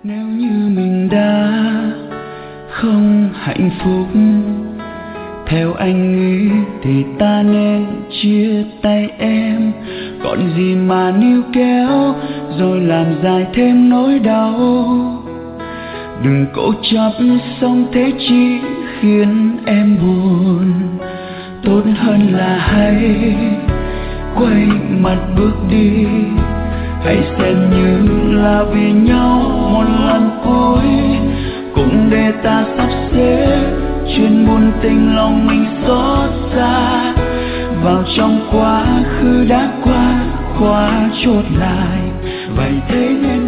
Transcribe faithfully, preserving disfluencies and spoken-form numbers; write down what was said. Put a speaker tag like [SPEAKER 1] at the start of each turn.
[SPEAKER 1] Nếu như mình đã không hạnh phúc theo anh nghĩ thì ta nên chia tay em, còn gì mà níu kéo rồi làm dài thêm nỗi đau. Đừng cố chấp sống thế chỉ khiến em buồn, tốt hơn là hãy quay mặt bước đi. Hãy xem như là vì nhau một lần cuối, cũng để ta sắp xếp chuyện buồn tình lòng mình xót xa vào trong quá khứ đã qua, khóa chốt lại. Vậy thế nên